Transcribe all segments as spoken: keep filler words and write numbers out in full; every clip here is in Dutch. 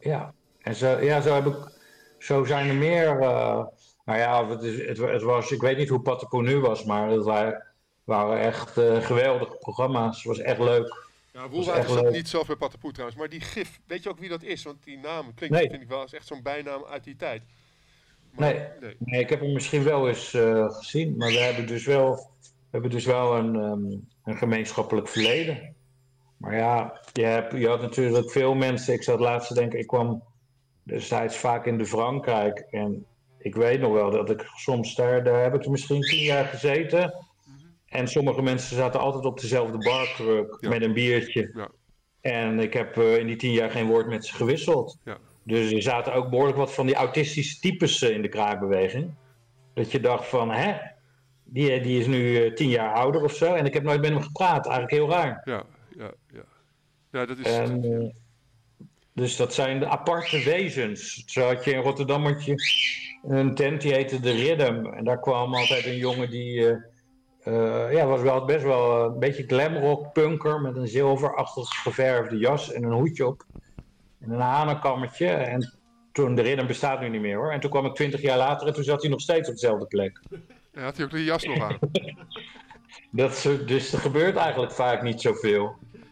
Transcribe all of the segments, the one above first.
Ja, en zo, ja, zo, heb ik, zo zijn er meer. Uh, nou ja, het, is, het, het was, ik weet niet hoe Pattenpoel nu was, maar het waren, waren echt uh, geweldige programma's. Het was echt leuk. Ja, Woelwater zat niet zelf bij Pattenpoel trouwens, maar die gif, weet je ook wie dat is? Want die naam klinkt, nee. vind ik wel, is echt zo'n bijnaam uit die tijd. Maar, nee, nee. nee, ik heb hem misschien wel eens uh, gezien, maar we hebben dus wel, we hebben dus wel een, um, een gemeenschappelijk verleden. Maar ja, je, hebt, je had natuurlijk veel mensen. Ik zat laatst te denken, ik kwam destijds vaak in de Frankrijk. En ik weet nog wel dat ik soms daar, daar heb ik misschien tien jaar gezeten. Mm-hmm. En sommige mensen zaten altijd op dezelfde barkruk ja. met een biertje. Ja. En ik heb uh, in die tien jaar geen woord met ze gewisseld. Ja. Dus er zaten ook behoorlijk wat van die autistische types in de kraakbeweging. Dat je dacht van, hè, die, die is nu uh, tien jaar ouder of zo. En ik heb nooit met hem gepraat, eigenlijk heel raar. Ja. Ja, ja. ja, dat is... En, uh, dus dat zijn de aparte wezens. Zo had je in Rotterdam had je een tent die heette The Rhythm. En daar kwam altijd een jongen die... Uh, uh, ja, was wel best wel een beetje glamrock punker met een zilverachtig geverfde jas en een hoedje op. En een hanenkammetje. En toen, The Rhythm bestaat nu niet meer hoor. En toen kwam ik twintig jaar later en toen zat hij nog steeds op dezelfde plek. Ja, had hij ook die jas nog aan? Dat, dus er gebeurt eigenlijk vaak niet zoveel.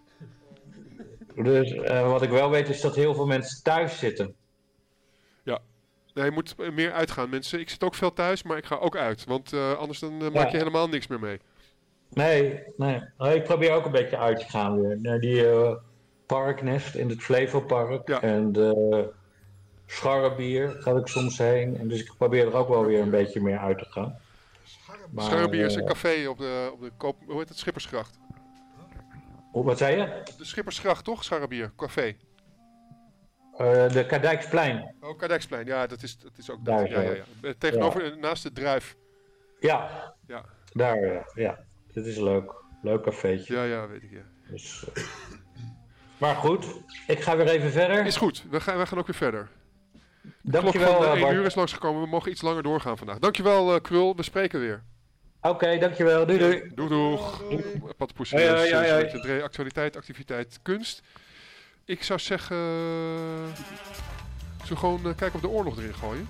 Dus uh, wat ik wel weet is dat heel veel mensen thuis zitten. Ja, nee, je moet meer uitgaan mensen. Ik zit ook veel thuis, maar ik ga ook uit. Want uh, anders dan, uh, maak je ja. helemaal niks meer mee. Nee, nee. Ik probeer ook een beetje uit te gaan weer. Naar die uh, Parknest in het Flevopark. Ja. En de Scharrebier ga ik soms heen. En dus ik probeer er ook wel weer een beetje meer uit te gaan. Maar, Scharrebier is een café op de, op de koop, hoe heet het, Schippersgracht. Wat zei je? De Schippersgracht, toch? Scharrebier, café. Uh, de Kadijksplein. Oh, Kadijksplein, ja, dat is, dat is ook dat. Ja, ja, ja. Tegenover, ja. naast de Druif. Ja, ja. Daar, ja. ja. Dit is leuk. Leuk cafeetje. Ja, ja, weet ik, ja. Dus, uh... maar goed, ik ga weer even verder. Is goed, we gaan, we gaan ook weer verder. Dankjewel, Bart. één uur is langsgekomen, we mogen iets langer doorgaan vandaag. Dankjewel, uh, Krul, we spreken weer. Oké, okay, dankjewel. Doei, doei. Doei, doeg. Pattenpoel serieus, actualiteit, activiteit, kunst. Ik zou zeggen... Zullen we gewoon uh, kijken of de oorlog erin gooien?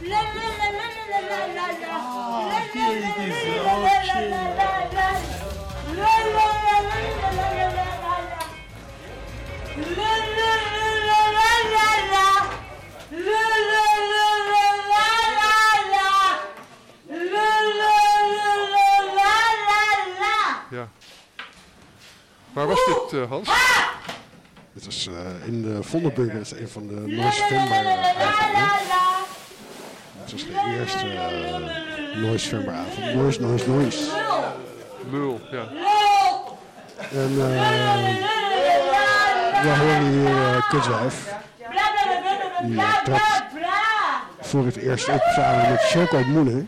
Ja. Waar was dit, uh, Hans? Dit was uh, in de Vondelbunker, dat is een van de Noise November avonden. Dit was de eerste uh, Noise November avond. Noise, Noise, Noise. Lul, ja. En uh, we horen hier uh, Kutswijf. Die uh, trad voor het eerst op samen met Choco Moenen.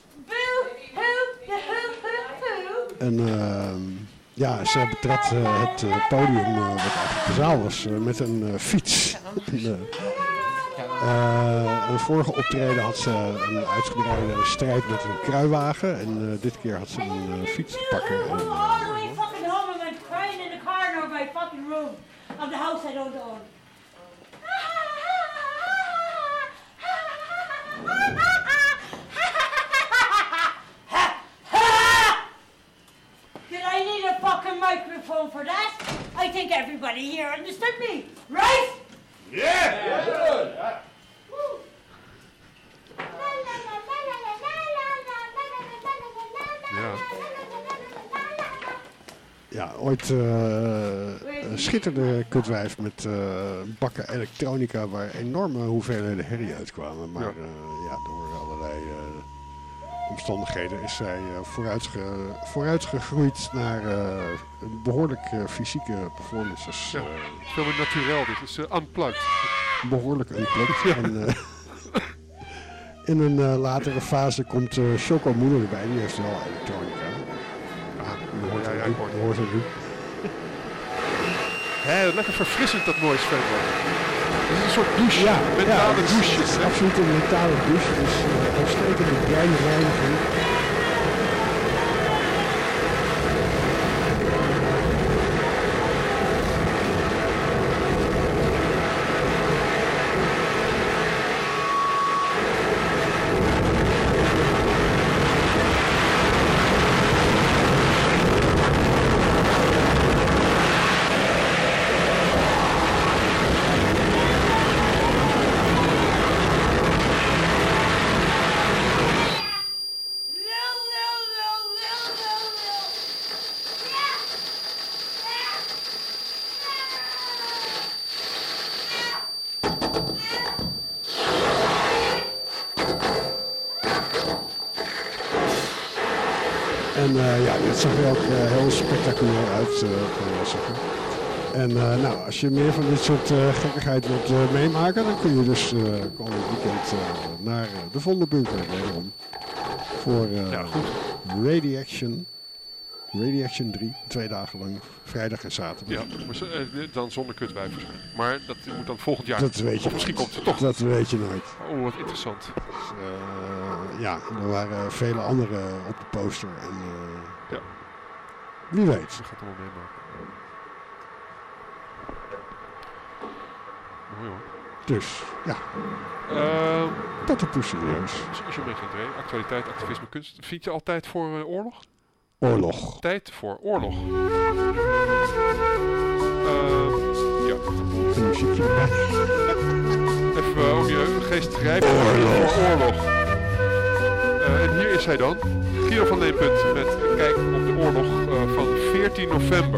En uh, ja, ze betrad uh, het uh, podium uh, wat eigenlijk de zaal was uh, met een uh, fiets. en, uh, uh, een vorige optreden had ze een uitgebreide strijd met een kruiwagen. En uh, dit keer had ze een uh, fiets te pakken. En, uh, microphone for that. I think everybody here understood me, right? Yeah! Yeah. Good. Ja. Ja, ooit uh, schitterde Kutwijf met uh, bakken elektronica waar enorme hoeveelheden herrie uitkwamen. Maar ja, uh, ja door allerlei uh, omstandigheden is zij uh, vooruitge, vooruitgegroeid naar uh, behoorlijk uh, fysieke performances. Ja, uh, veel meer naturel, dit is uh, unplugged. Behoorlijk unplugged. Ja. En, uh, in een uh, latere fase komt uh, Choco Moeder erbij, die heeft wel elektronica. Ah, je hoort het nu. Je hoort het nu. Hé, lekker verfrissend dat mooie Svenlo. Het is een soort douche, ja, metalen ja, douche. Het is absoluut een metalen douche, dus uh, uitstekende breinreiniging. En uh, ja, dit zag er ook uh, heel spectaculair uit, uh, kan je wel zeggen. En uh, nou, als je meer van dit soort uh, gekkigheid wilt uh, meemaken, dan kun je dus uh, komend weekend uh, naar uh, de Vondelbunker wederom. Voor uh, ja, Radiaction. Radiaction drie, twee dagen lang, vrijdag en zaterdag. Ja, maar uh, dan zonder kutwijf waarschijnlijk. Maar dat moet dan volgend jaar. Dat weet je of misschien komt het toch. Dat weet je nooit. Oh, wat interessant. Dus, uh, ja, er waren vele anderen op de poster. En, uh, ja. Wie weet. Dat gaat allemaal meemaken. Mooi hoor. Dus, ja. Uh, dat de poes serieus. Social media twee, actualiteit, activisme, kunst. Vind je altijd voor uh, oorlog? Oorlog. Tijd voor oorlog. Uh, ja. Een muziekje erbij. Even uh, om je geest te grijpen voor oorlog. Uh, en hier is hij dan. Guido van Leenpunt met een kijk op de oorlog uh, van veertien november.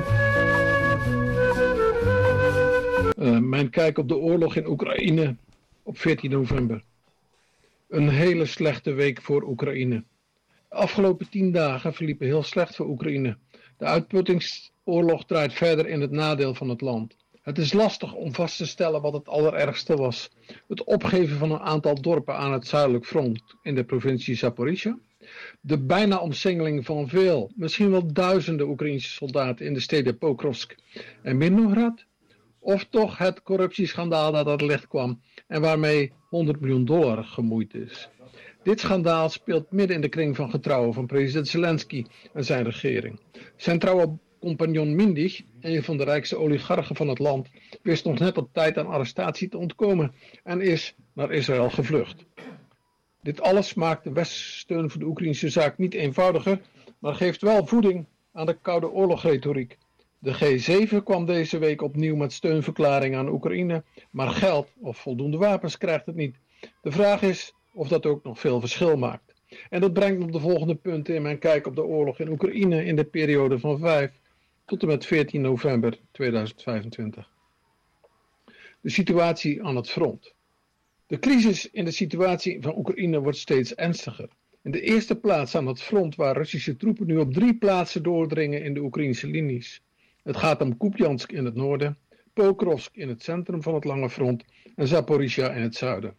Uh, mijn kijk op de oorlog in Oekraïne op veertien november. Een hele slechte week voor Oekraïne. De afgelopen tien dagen verliepen heel slecht voor Oekraïne. De uitputtingsoorlog draait verder in het nadeel van het land. Het is lastig om vast te stellen wat het allerergste was. Het opgeven van een aantal dorpen aan het zuidelijk front in de provincie Zaporizhzhia. De bijna omsingeling van veel, misschien wel duizenden Oekraïnse soldaten in de steden Pokrovsk en Mirnograd. Of toch het corruptieschandaal dat aan het licht kwam en waarmee honderd miljoen dollar gemoeid is. Dit schandaal speelt midden in de kring van getrouwen van president Zelensky en zijn regering. Zijn trouwe compagnon Mindig, een van de rijkste oligarchen van het land, wist nog net op tijd aan arrestatie te ontkomen en is naar Israël gevlucht. Dit alles maakt de westerse steun voor de Oekraïnse zaak niet eenvoudiger, maar geeft wel voeding aan de koude oorlogretoriek. De G zeven kwam deze week opnieuw met steunverklaring aan Oekraïne, maar geld of voldoende wapens krijgt het niet. De vraag is of dat ook nog veel verschil maakt. En dat brengt me op de volgende punten in mijn kijk op de oorlog in Oekraïne in de periode van vijf tot en met veertien november tweeduizend vijfentwintig. De situatie aan het front. De crisis in de situatie van Oekraïne wordt steeds ernstiger. In de eerste plaats aan het front waar Russische troepen nu op drie plaatsen doordringen in de Oekraïnse linies. Het gaat om Kupiansk in het noorden, Pokrovsk in het centrum van het lange front en Zaporizhzhia in het zuiden.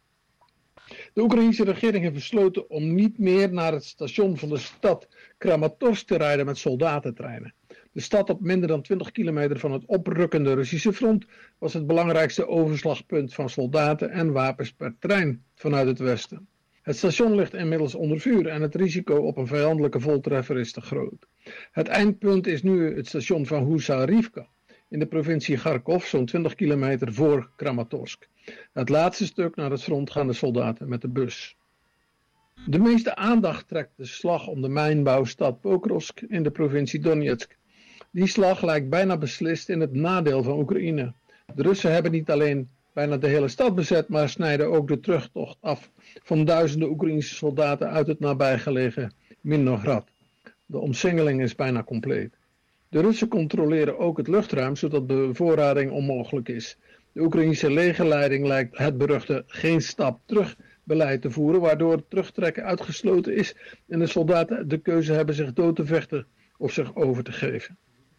De Oekraïnse regering heeft besloten om niet meer naar het station van de stad Kramatorsk te rijden met soldatentreinen. De stad op minder dan twintig kilometer van het oprukkende Russische front was het belangrijkste overslagpunt van soldaten en wapens per trein vanuit het westen. Het station ligt inmiddels onder vuur en het risico op een vijandelijke voltreffer is te groot. Het eindpunt is nu het station van Husarivka in de provincie Kharkov, zo'n twintig kilometer voor Kramatorsk. Het laatste stuk naar het front gaan de soldaten met de bus. De meeste aandacht trekt de slag om de mijnbouwstad Pokrovsk in de provincie Donetsk. Die slag lijkt bijna beslist in het nadeel van Oekraïne. De Russen hebben niet alleen bijna de hele stad bezet, maar snijden ook de terugtocht af van duizenden Oekraïnse soldaten uit het nabijgelegen Mirnograd. De omsingeling is bijna compleet. De Russen controleren ook het luchtruim, zodat bevoorrading onmogelijk is. De Oekraïnse legerleiding lijkt het beruchte geen stap terug beleid te voeren, waardoor het terugtrekken uitgesloten is en de soldaten de keuze hebben zich dood te vechten of zich over te geven.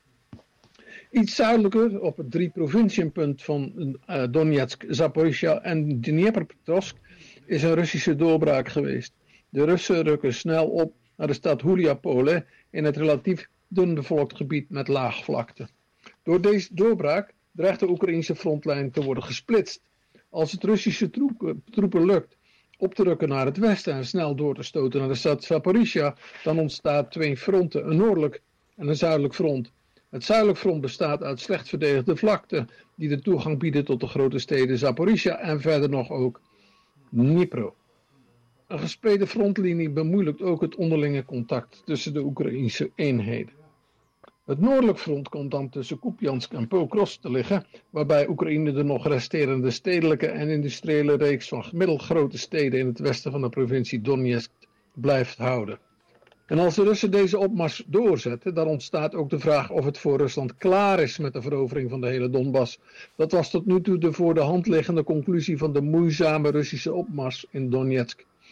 Iets zuidelijker, op het drie provinciënpunt van uh, Donetsk, Zaporizhzhia en Dnipropetrovsk, is een Russische doorbraak geweest. De Russen rukken snel op naar de stad Huliapole in het relatief dun bevolkt gebied met laagvlakte. Door deze doorbraak dreigt de Oekraïnse frontlijn te worden gesplitst. Als het Russische troepen, troepen lukt op te rukken naar het westen en snel door te stoten naar de stad Zaporizhzhia, dan ontstaat twee fronten, een noordelijk en een zuidelijk front. Het zuidelijk front bestaat uit slecht verdedigde vlakten die de toegang bieden tot de grote steden Zaporizhzhia en verder nog ook Dnipro. Een gespleten frontlinie bemoeilijkt ook het onderlinge contact tussen de Oekraïnse eenheden. Het noordelijk front komt dan tussen Kupiansk en Pokrovsk te liggen, waarbij Oekraïne de nog resterende stedelijke en industriële reeks van middelgrote steden in het westen van de provincie Donetsk blijft houden. En als de Russen deze opmars doorzetten, dan ontstaat ook de vraag of het voor Rusland klaar is met de verovering van de hele Donbass. Dat was tot nu toe de voor de hand liggende conclusie van de moeizame Russische opmars in Donetsk.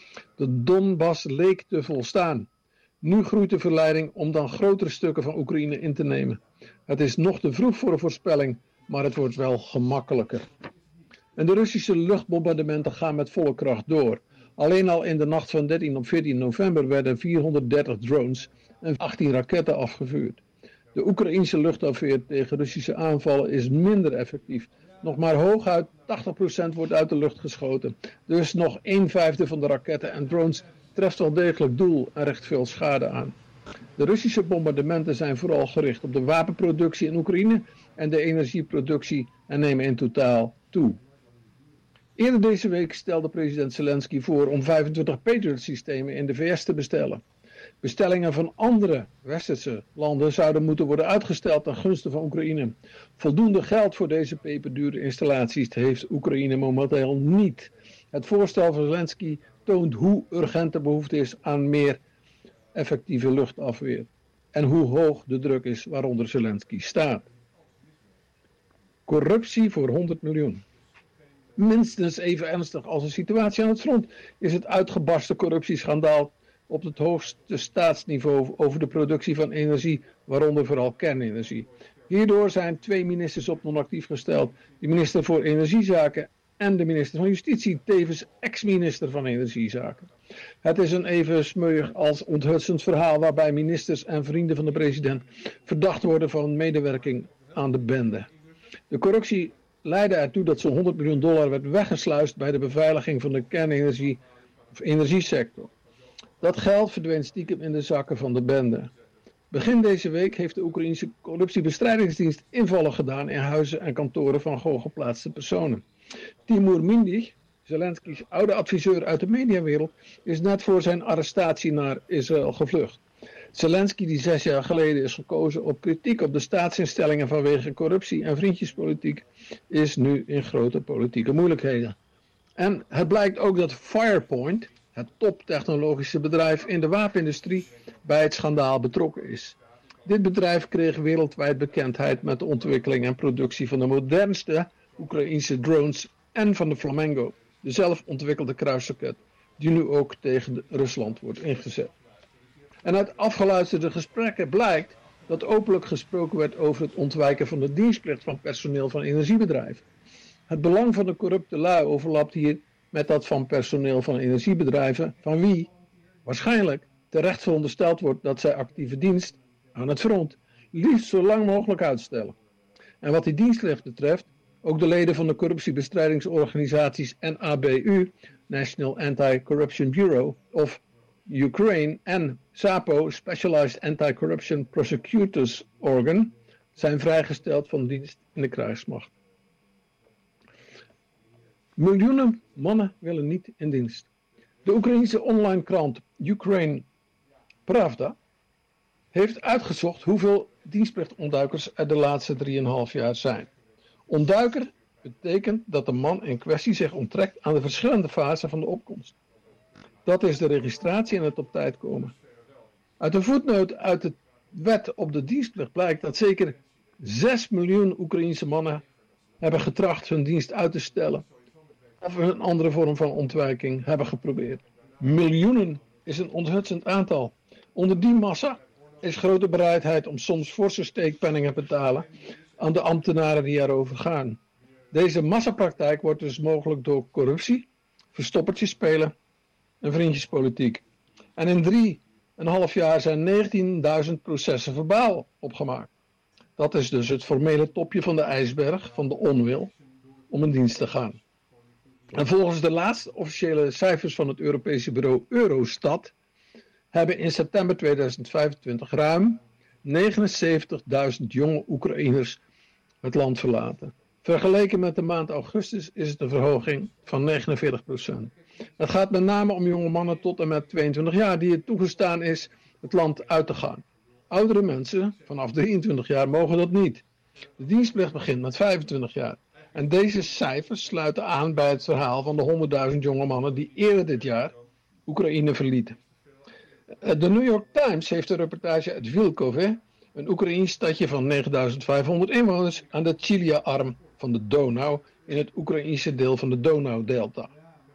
De Donbass leek te volstaan. Nu groeit de verleiding om dan grotere stukken van Oekraïne in te nemen. Het is nog te vroeg voor een voorspelling, maar het wordt wel gemakkelijker. En de Russische luchtbombardementen gaan met volle kracht door. Alleen al in de nacht van dertien op veertien november werden vierhonderddertig drones en achttien raketten afgevuurd. De Oekraïense luchtafweer tegen Russische aanvallen is minder effectief. Nog maar hooguit tachtig procent wordt uit de lucht geschoten. Dus nog een vijfde van de raketten en drones treft wel degelijk doel en richt veel schade aan. De Russische bombardementen zijn vooral gericht op de wapenproductie in Oekraïne en de energieproductie en nemen in totaal toe. Eerder deze week stelde president Zelensky voor om vijfentwintig Patriot-systemen in de V S te bestellen. Bestellingen van andere westerse landen zouden moeten worden uitgesteld ten gunste van Oekraïne. Voldoende geld voor deze peperdure installaties heeft Oekraïne momenteel niet. Het voorstel van Zelensky toont hoe urgent de behoefte is aan meer effectieve luchtafweer. En hoe hoog de druk is waaronder Zelensky staat. Corruptie voor honderd miljoen. Minstens even ernstig als de situatie aan het front is het uitgebarsten corruptieschandaal op het hoogste staatsniveau over de productie van energie, waaronder vooral kernenergie. Hierdoor zijn twee ministers op non-actief gesteld, de minister voor Energiezaken en de minister van Justitie, tevens ex-minister van Energiezaken. Het is een even smeuig als onthutsend verhaal waarbij ministers en vrienden van de president verdacht worden van medewerking aan de bende. De corruptie leidde ertoe dat zo'n honderd miljoen dollar werd weggesluist bij de beveiliging van de kernenergie of energiesector. Dat geld verdween stiekem in de zakken van de bende. Begin deze week heeft de Oekraïense corruptiebestrijdingsdienst invallen gedaan in huizen en kantoren van hooggeplaatste personen. Timur Mindig, Zelensky's oude adviseur uit de mediawereld, is net voor zijn arrestatie naar Israël gevlucht. Zelensky, die zes jaar geleden is gekozen op kritiek op de staatsinstellingen vanwege corruptie en vriendjespolitiek, is nu in grote politieke moeilijkheden. En het blijkt ook dat Firepoint, het toptechnologische bedrijf in de wapenindustrie, bij het schandaal betrokken is. Dit bedrijf kreeg wereldwijd bekendheid met de ontwikkeling en productie van de modernste Oekraïense drones en van de Flamingo, de zelf ontwikkelde kruisraket, die nu ook tegen Rusland wordt ingezet. En uit afgeluisterde gesprekken blijkt dat openlijk gesproken werd over het ontwijken van de dienstplicht van personeel van energiebedrijven. Het belang van de corrupte lui overlapt hier met dat van personeel van energiebedrijven, van wie waarschijnlijk terecht verondersteld wordt dat zij actieve dienst aan het front liefst zo lang mogelijk uitstellen. En wat die dienstplicht betreft, ook de leden van de corruptiebestrijdingsorganisaties N A B U, National Anti-Corruption Bureau, of Ukraine en SAPO, Specialized Anti-Corruption Prosecutors Organ, zijn vrijgesteld van dienst in de krijgsmacht. Miljoenen mannen willen niet in dienst. De Oekraïense online krant Ukraine Pravda heeft uitgezocht hoeveel dienstplichtontduikers er de laatste drieënhalf jaar zijn. Ontduiker betekent dat de man in kwestie zich onttrekt aan de verschillende fasen van de opkomst. Dat is de registratie en het op tijd komen. Uit een voetnoot uit de wet op de dienstplicht blijkt dat zeker zes miljoen Oekraïense mannen hebben getracht hun dienst uit te stellen of een andere vorm van ontwijking hebben geprobeerd. Miljoenen is een onthutsend aantal. Onder die massa is grote bereidheid om soms forse steekpenningen te betalen aan de ambtenaren die erover gaan. Deze massapraktijk wordt dus mogelijk door corruptie, verstoppertjes spelen en vriendjespolitiek. En in drie en een half jaar zijn negentienduizend processen verbaal opgemaakt. Dat is dus het formele topje van de ijsberg van de onwil om in dienst te gaan. En volgens de laatste officiële cijfers van het Europese bureau Eurostat hebben in september tweeduizend vijfentwintig ruim negenenzeventigduizend jonge Oekraïners het land verlaten. Vergeleken met de maand augustus is het een verhoging van negenenveertig procent. Het gaat met name om jonge mannen tot en met tweeëntwintig jaar die het toegestaan is het land uit te gaan. Oudere mensen vanaf drieëntwintig jaar mogen dat niet. De dienstplicht begint met vijfentwintig jaar. En deze cijfers sluiten aan bij het verhaal van de honderdduizend jonge mannen die eerder dit jaar Oekraïne verlieten. De New York Times heeft een reportage uit Vilkove, een Oekraïns stadje van negenduizend vijfhonderd inwoners aan de Chilia-arm van de Donau in het Oekraïnse deel van de Donau-delta.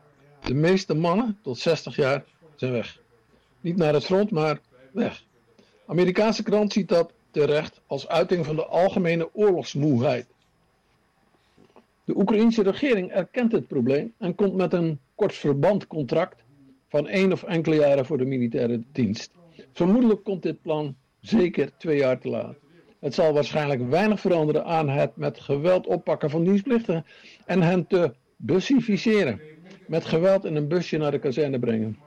De meeste mannen tot zestig jaar zijn weg. Niet naar het front, maar weg. De Amerikaanse krant ziet dat terecht als uiting van de algemene oorlogsmoeheid. De Oekraïense regering erkent het probleem en komt met een kortverbandcontract van één of enkele jaren voor de militaire dienst. Vermoedelijk komt dit plan zeker twee jaar te laat. Het zal waarschijnlijk weinig veranderen aan het met geweld oppakken van dienstplichtigen en hen te bussificeren. Met geweld in een busje naar de kazerne brengen.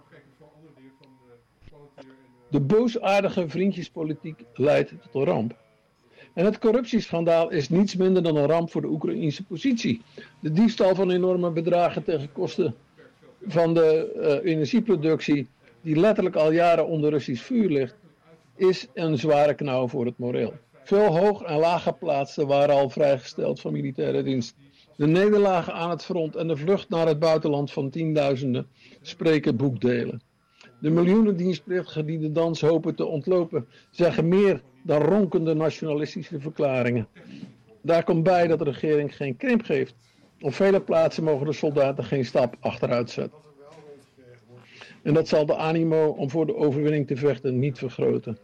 De boosaardige vriendjespolitiek leidt tot een ramp. En het corruptieschandaal is niets minder dan een ramp voor de Oekraïense positie. De diefstal van enorme bedragen tegen kosten van de uh, energieproductie, die letterlijk al jaren onder Russisch vuur ligt, is een zware knauw voor het moreel. Veel hoog- en laaggeplaatsten waren al vrijgesteld van militaire dienst. De nederlagen aan het front en de vlucht naar het buitenland van tienduizenden spreken boekdelen. De miljoenen dienstplichtigen die de dans hopen te ontlopen zeggen meer dan ronkende nationalistische verklaringen. Daar komt bij dat de regering geen krimp geeft. Op vele plaatsen mogen de soldaten geen stap achteruit zetten. En dat zal de animo om voor de overwinning te vechten niet vergroten.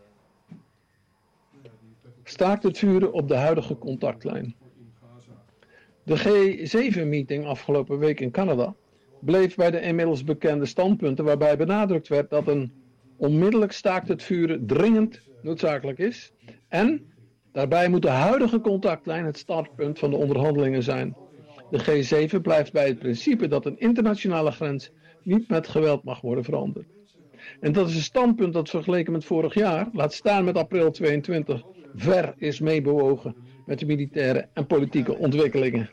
Staakt het vuren op de huidige contactlijn. De G zeven meeting afgelopen week in Canada bleef bij de inmiddels bekende standpunten waarbij benadrukt werd dat een onmiddellijk staakt het vuren dringend noodzakelijk is. En daarbij moet de huidige contactlijn het startpunt van de onderhandelingen zijn. De G zeven blijft bij het principe dat een internationale grens niet met geweld mag worden veranderd. En dat is een standpunt dat vergeleken met vorig jaar, laat staan met april tweeëntwintig, ver is meebewogen met de militaire en politieke ontwikkelingen.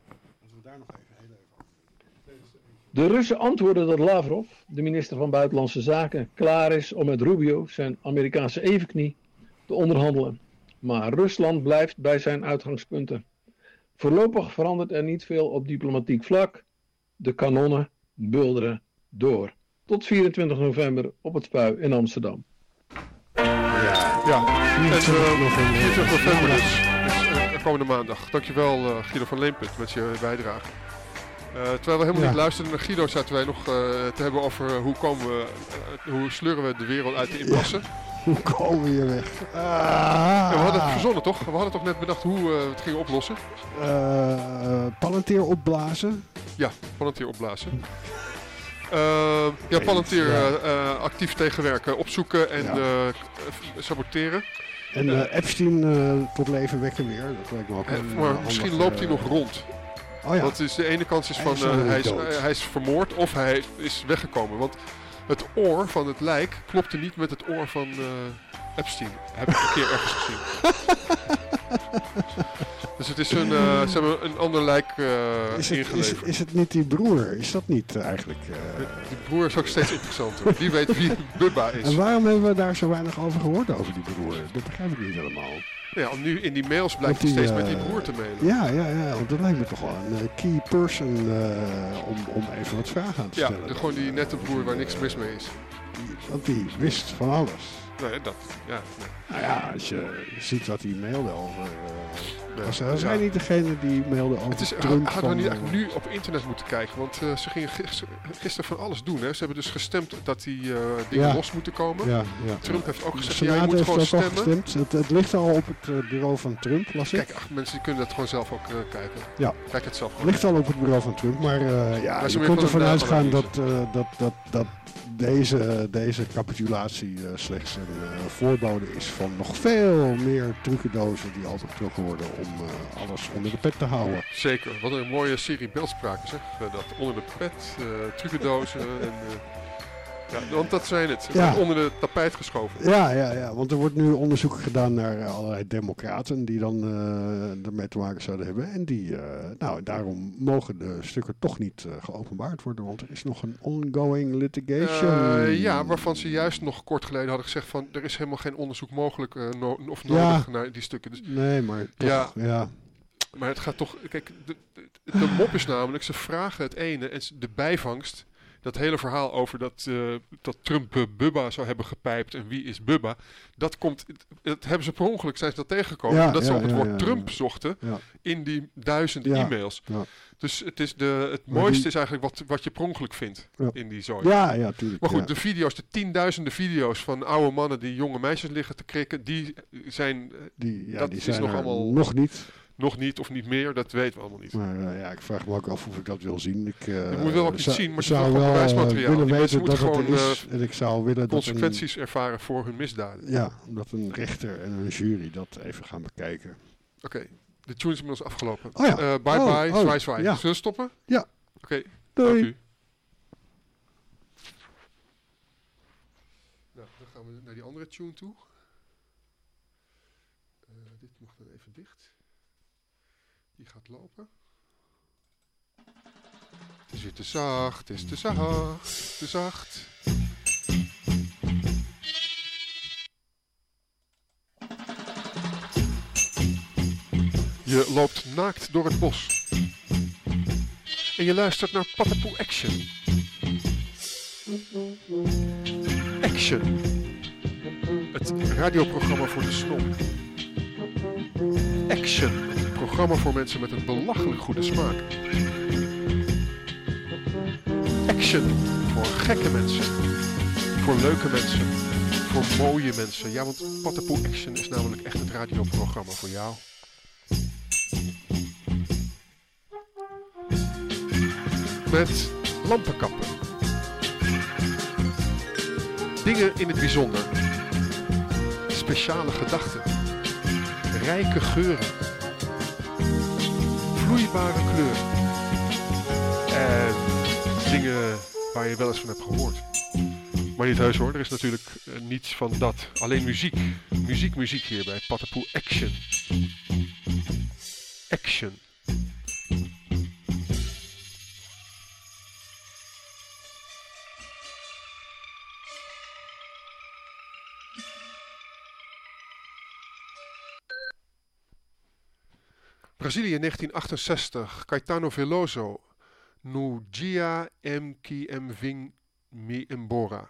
De Russen antwoorden dat Lavrov, de minister van Buitenlandse Zaken, klaar is om met Rubio, zijn Amerikaanse evenknie, te onderhandelen. Maar Rusland blijft bij zijn uitgangspunten. Voorlopig verandert er niet veel op diplomatiek vlak. De kanonnen bulderen door. Tot vierentwintig november op het Spui in Amsterdam. Ja, ja. En uh, vierentwintig november dus, dus uh, komende maandag. Dankjewel uh, Guido van Leempunt met je bijdrage. Uh, terwijl we helemaal ja. niet luisterden naar Guido, zaten wij nog uh, te hebben over hoe komen we, uh, hoe sleuren we de wereld uit de impasse. Ja. Hoe komen we hier weg? Ah. Ja, we hadden het verzonnen toch? We hadden toch net bedacht hoe we uh, het gingen oplossen? Uh, Palantir opblazen. Ja, Palantir opblazen. Uh, ja, Palantir uh, uh, actief tegenwerken, opzoeken en ja. uh, saboteren. En uh, Epstein uh, tot leven wekken weer. Dat lijkt me ook uh, een, maar uh, misschien handig, loopt hij nog rond. Oh ja. Want is de ene kant is hij van is, uh, hij, is, uh, hij is vermoord of hij is weggekomen. Want het oor van het lijk klopte niet met het oor van uh, Epstein. Heb ik een keer ergens gezien. Dus het is een, uh, ze hebben een ander lijk uh, is het, ingeleverd. Is, is het niet die broer? Is dat niet uh, eigenlijk? Uh... Die broer is ook steeds interessanter. Wie weet wie Bubba is. En waarom hebben we daar zo weinig over gehoord over die broer? Dat begrijp ik niet helemaal. Ja, nu in die mails blijkt hij steeds uh, met die broer te mailen. Ja, ja, ja, want dat lijkt me toch wel een uh, key person uh, om, om even wat vragen aan te ja, stellen. Ja, gewoon die nette broer waar niks mis mee is. Want die wist van alles. Nee, dat, ja. Nee. Nou ja, als je ziet wat hij mailde over... Uh, nee, was, was ja. hij niet degene die mailde over het is, Trump? Hadden we niet uh, eigenlijk nu op internet moeten kijken, want uh, ze gingen gisteren, gisteren van alles doen. Hè. Ze hebben dus gestemd dat die uh, dingen ja. los moeten komen. Ja, ja. Trump heeft ook gezegd, ja, je moet gewoon stemmen. Gestemd. Het, het ligt al op het uh, bureau van Trump, las ik. Kijk, ach, mensen die kunnen dat gewoon zelf ook uh, kijken. Ja. Kijk het zelf gewoon. Het ligt al op het bureau van Trump, maar uh, ja, maar je kunt ervan uitgaan dat, uh, dat, dat, dat deze, deze capitulatie uh, slechts een uh, voorbode is van nog veel meer trucendozen die altijd getrokken worden om uh, alles onder de pet te houden. Zeker, wat een mooie serie beeldspraken zeg. Uh, dat onder de pet, uh, trucendozen en... Uh, ja, want dat zijn het. Het ja. wordt onder de tapijt geschoven. Ja, ja, ja, want er wordt nu onderzoek gedaan naar uh, allerlei democraten die dan uh, ermee te maken zouden hebben. En die, uh, nou, daarom mogen de stukken toch niet uh, geopenbaard worden, want er is nog een ongoing litigation. Uh, ja, waarvan ze juist nog kort geleden hadden gezegd van er is helemaal geen onderzoek mogelijk uh, no- of nodig ja. naar die stukken. Dus, nee, maar toch, ja. ja. Maar het gaat toch, kijk, de, de, de mop is namelijk, ze vragen het ene en de bijvangst. dat hele verhaal over dat, uh, dat Trump uh, Bubba zou hebben gepijpt en wie is Bubba, dat komt, dat hebben ze per ongeluk zijn ze dat tegengekomen, Ja, omdat ja, ze op het ja, woord ja, Trump ja. zochten Ja. in die duizend Ja, e-mails. ja. Dus het, is de, het Maar mooiste die- is eigenlijk wat, wat je per ongeluk vindt Ja. in die zooi. Ja, ja, tuurlijk. Maar goed, ja. de video's, de tienduizenden video's van oude mannen die jonge meisjes liggen te krikken, die zijn uh, die, ja, dat die is zijn nog er allemaal- nog niet. nog niet of niet meer, dat weten we allemaal niet. Maar uh, ja, ik vraag me ook af of ik dat wil zien. Ik, uh, Je moet wel ook iets zou- zien, maar je zou wil gewoon wel bewijsmateriaal. willen Die mensen weten dat moeten het er gewoon, is. En ik zou willen dat een, Consequenties ervaren voor hun misdaden. ja, dat een rechter en een jury dat even gaan bekijken. Oké, de tune is inmiddels afgelopen. Oh ja. Uh, bye Oh, bye, oh, zwaai zwaai. ja. Zullen we stoppen? Ja. Oké, okay, Doei. dank u. Nou, dan gaan we naar die andere tune toe. Uh, dit mag dan even dicht. Die gaat lopen. Het is weer te zacht, het is te zacht, te zacht. Je loopt naakt door het bos. En je luistert naar Patapoe Action. Action. Het radioprogramma voor de snop. Action. Het programma voor mensen met een belachelijk goede smaak. Action. Voor gekke mensen. Voor leuke mensen. Voor mooie mensen. Ja, want Patapoe Action is namelijk echt het radioprogramma voor jou. Met lampenkappen. Dingen in het bijzonder. Speciale gedachten. Rijke geuren. Vloeibare kleuren. En dingen waar je wel eens van hebt gehoord. Maar niet heus hoor, er is natuurlijk uh, niets van dat. Alleen muziek. Muziek, muziek hier bij Patapoe Action. Action. Brazilië negentien achtenzestig. Caetano Veloso. No dia em que em vim me embora.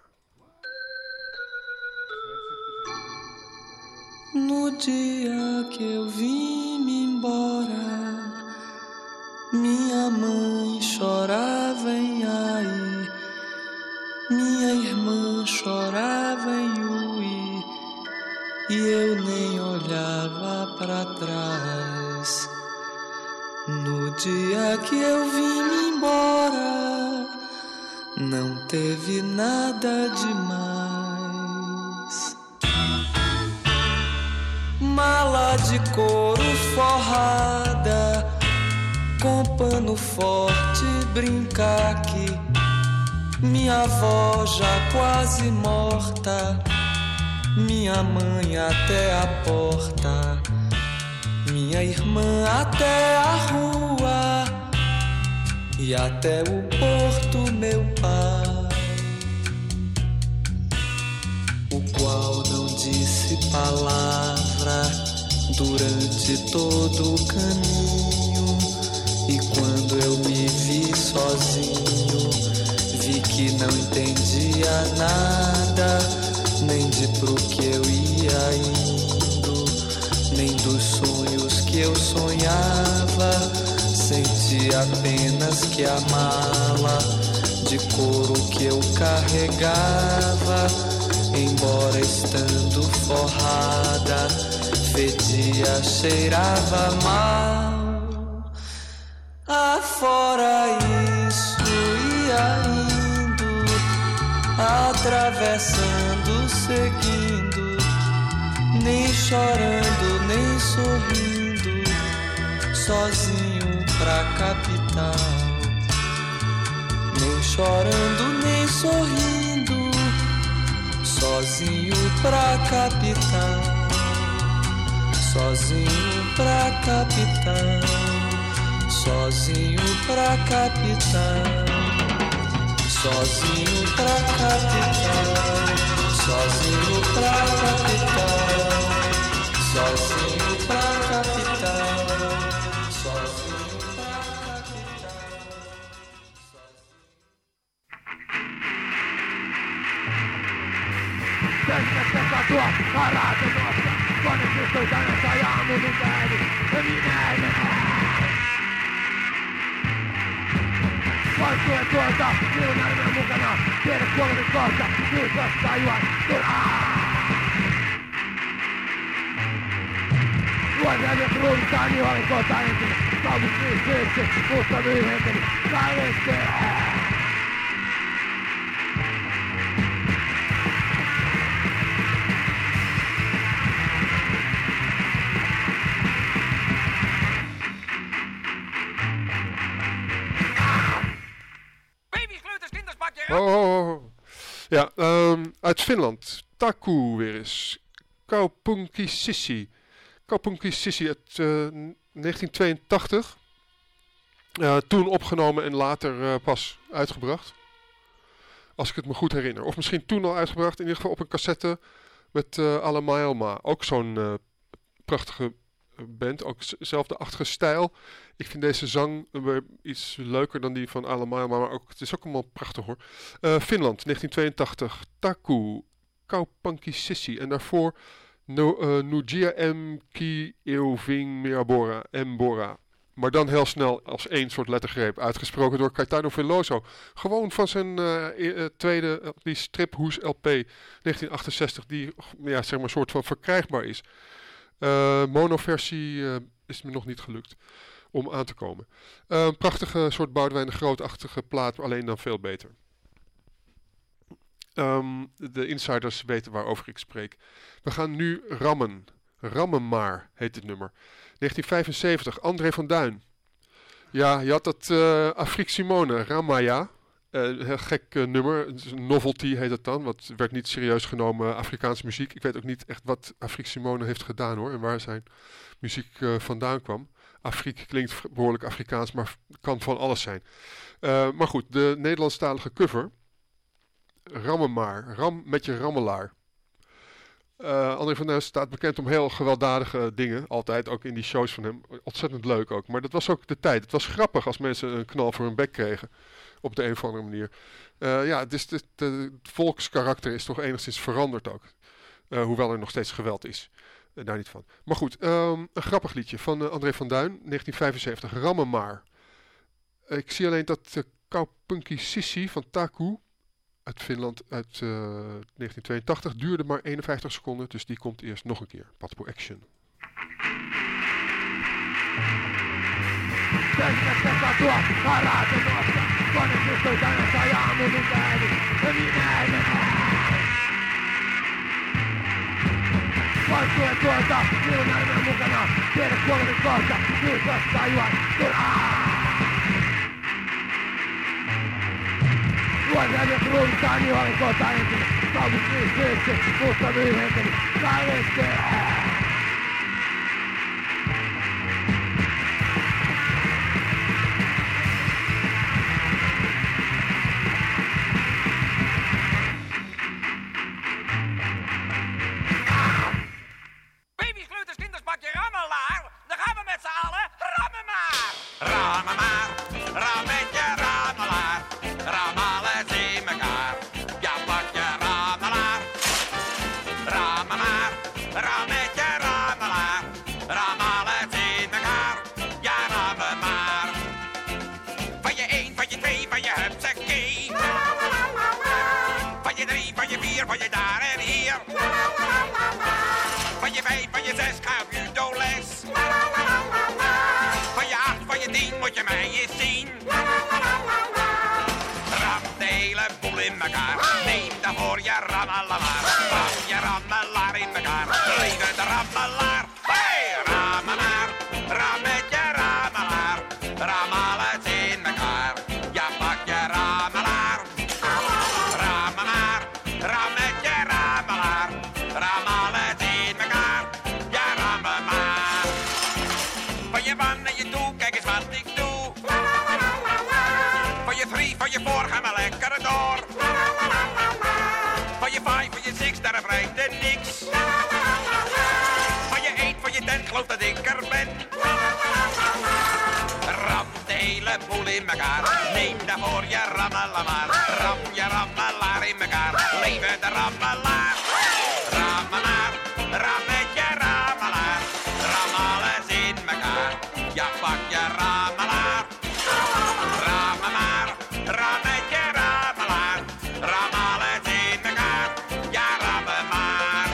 No dia que eu vim me embora, minha mãe chorava em ai, minha irmã chorava em ui, e eu nem olhava pra trás. No dia que eu vim me embora, não teve nada demais. Mala de couro forrada, com pano forte brincar que minha avó já quase morta, minha mãe até a porta, minha irmã até a rua e até o porto meu pai, o qual não disse palavra durante todo o caminho. E quando eu me vi sozinho, vi que não entendia nada, nem de pro que eu ia indo, nem dos sonhos que eu sonhava. Senti apenas que a mala de couro que eu carregava, embora estando forrada, fedia, cheirava mal. Afora isso ia indo, atravessando, seguindo, nem chorando, nem sorrindo, sozinho pra capital. Nem chorando, nem sorrindo, sozinho pra capital. Sozinho pra capital. Sozinho pra capital. Sozinho pra capital. Sozinho pra capital. Sozinho pra capital. Sozinho pra capital. Oh, oh, oh. Ja, um, uit Finland. Taku weer eens. Kaupunkisissi. Kaupunkisissi uit uh, negentien tweeëntachtig. Uh, toen opgenomen en later uh, pas uitgebracht. Als ik het me goed herinner. Of misschien toen al uitgebracht. In ieder geval op een cassette met uh, Alamaelma. Ook zo'n uh, prachtige band. Ook zelfde-achtige stijl. Ik vind deze zang uh, iets leuker dan die van Alamaelma. Maar ook, het is ook allemaal prachtig hoor. Uh, Finland, negentien tweeëntachtig. Taku. Kaupunkisissi. En daarvoor no, uh, Nujia M. Ki Euving Mirabora. Mbora. Maar dan heel snel als één soort lettergreep. Uitgesproken door Caetano Veloso. Gewoon van zijn uh, uh, tweede, die striphoes L P negentien achtenzestig. Die ja, zeg maar een soort van verkrijgbaar is. Uh, monoversie uh, is me nog niet gelukt om aan te komen. Uh, een prachtige soort Boudewijn de Groot-achtige plaat. Alleen dan veel beter. Um, de insiders weten waarover ik spreek. We gaan nu rammen. Rammen maar heet het nummer. negentien vijfenzeventig, André van Duin. Ja, je had dat uh, Afrique Simone, Ramaya. Uh, heel gek uh, nummer. Novelty heet het dan. Want het werd niet serieus genomen uh, Afrikaanse muziek. Ik weet ook niet echt wat Afrique Simone heeft gedaan hoor. En waar zijn muziek uh, vandaan kwam. Afrique klinkt behoorlijk Afrikaans, maar kan van alles zijn. Uh, maar goed, de Nederlandstalige cover. Rammen maar. Ram met je rammelaar. Uh, André van Duin staat bekend om heel gewelddadige dingen. Altijd, ook in die shows van hem. Ontzettend leuk ook. Maar dat was ook de tijd. Het was grappig als mensen een knal voor hun bek kregen. Op de een of andere manier. Uh, ja, dus het, het, het volkskarakter is toch enigszins veranderd ook. Uh, hoewel er nog steeds geweld is. Uh, daar niet van. Maar goed, um, een grappig liedje van uh, André van Duin. negentien vijfenzeventig. Rammen maar. Uh, ik zie alleen dat uh, Kaupunkisissi van Taku uit Finland uit uh, negentien tweeëntachtig duurde maar eenenvijftig seconden, dus die komt eerst nog een keer. Patpo Action. Vuosia runtaan ihan kota ensin, kaupunkiin syöksi, mutta myyhenteli, kaivette. Baby's, kleuters, kinders, pak je rammelaar. Dan gaan we met z'n allen rammen maar. Rammen maar, ram met je rammelaar. Ram alles in elkaar. Ja, pak je rammelaar. Rammen maar, ram met je rammelaar. Ram alles in elkaar. Ja, rammen maar. Van je één, van je twee, van je hupsakee. Van je drie, van je vier, van je daar en hier. Van je vijf, van je zes, ga op judo-les. Van je acht, van je tien, moet je mij eens zien. Ram de hele boel in elkaar. Neem daarvoor je rammelaar. Ram je rammelaar in elkaar. Leven de rammelaar. Hey, rammelaar. Ram met je rammelaar. Ram alles in elkaar. Ja, pak je rammelaar. Rammelaar. Ram met je rammelaar. Ram alles in elkaar. Ja, rammen maar. Van je van en je toe, kijk eens wat ik doe. Van je drie, van je voor, ga maar lekker door. Van je vijf, van je zes, daar wrijft er niks. Van je eight, van je ten, geloof dat ik er ben. Ram de hele boel in elkaar. Neem daarvoor je rammelaar. Ram je rammelaar in elkaar. Leven de rammelaar. Ramen maar, ram met je ramelaar. Ram alles in mekaar, ja pak je ramelaar. Ramen maar, ram met je ramelaar. Ram alles in mekaar, ja rammen maar.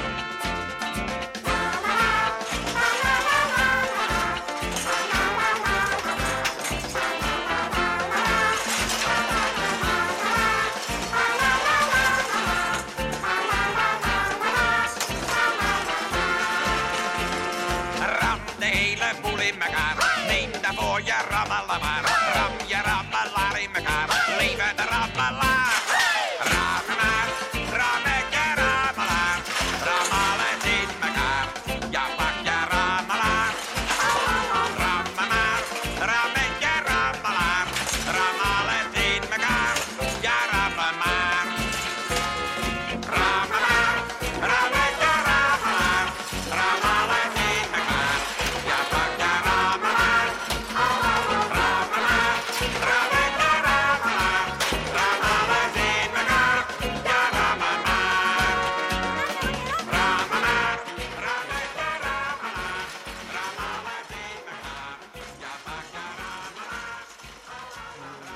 Ram de hele boel in mekaar, neem daarvoor je rammelaar. Ram je rammelaar in mekaar, leven de rammelaar. Ramen maar, ram met je rammelaar. Ram alles in mekaar, ja pak je rammelaar. Ramen maar, ram met je rammelaar. Ram alles in mekaar, ja rammen maar. Ramen maar, ram met je rammelaar. Ram alles in mekaar, ja pak je rammelaar. Ramen maar, ram met je rammelaar. Ram alles in mekaar, ja rammen maar. Ramen maar, ram met je rammelaar. Ram alles in mekaar, ja pak je rammelaar.